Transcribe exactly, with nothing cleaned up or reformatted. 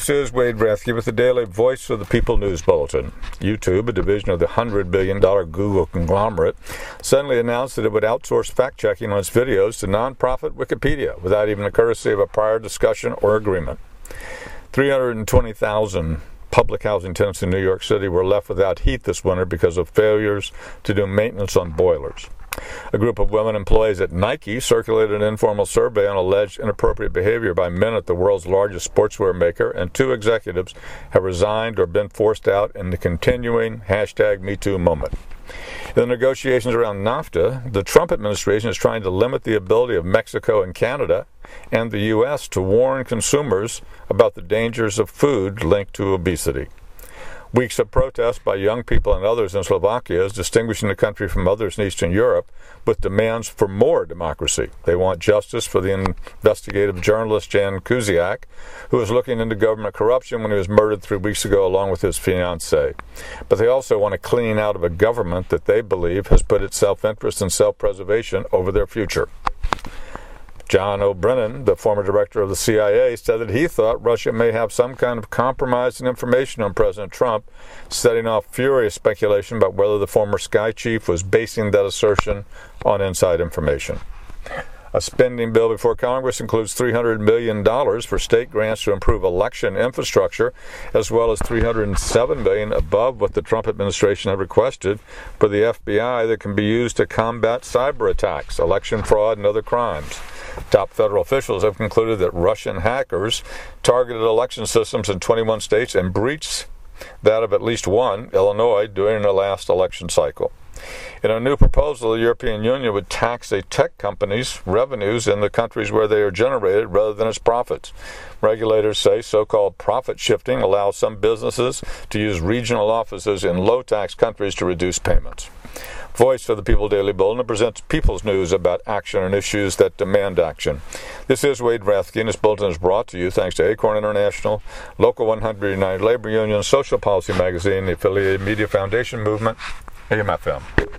This is Wade Rathke with the Daily Voice of the People News Bulletin. YouTube, a division of the one hundred billion dollars Google conglomerate, suddenly announced that it would outsource fact-checking on its videos to nonprofit Wikipedia without even the courtesy of a prior discussion or agreement. three hundred twenty thousand public housing tenants in New York City were left without heat this winter because of failures to do maintenance on boilers. A group of women employees at Nike circulated an informal survey on alleged inappropriate behavior by men at the world's largest sportswear maker, and two executives have resigned or been forced out in the continuing hashtag MeToo moment. In the negotiations around NAFTA, the Trump administration is trying to limit the ability of Mexico and Canada and the U S to warn consumers about the dangers of food linked to obesity. Weeks of protests by young people and others in Slovakia is distinguishing the country from others in Eastern Europe with demands for more democracy. They want justice for the investigative journalist Jan Kuciak, who was looking into government corruption when he was murdered three weeks ago along with his fiancée. But they also want to clean out of a government that they believe has put its self-interest and self-preservation over their future. John O'Brien, the former director of the C I A, said that he thought Russia may have some kind of compromising information on President Trump, setting off furious speculation about whether the former Sky chief was basing that assertion on inside information. A spending bill before Congress includes three hundred million dollars for state grants to improve election infrastructure, as well as three hundred seven million dollars above what the Trump administration had requested for the F B I that can be used to combat cyber attacks, election fraud, and other crimes. Top federal officials have concluded that Russian hackers targeted election systems in twenty-one states and breached that of at least one, Illinois, during the last election cycle. In a new proposal, the European Union would tax a tech company's revenues in the countries where they are generated rather than its profits. Regulators say so-called profit shifting allows some businesses to use regional offices in low-tax countries to reduce payments. Voice of the People Daily Bulletin presents people's news about action and issues that demand action. This is Wade Rathke, and this bulletin is brought to you thanks to Acorn International, Local one hundred United Labor Union, Social Policy Magazine, the Affiliated Media Foundation Movement, A M F M.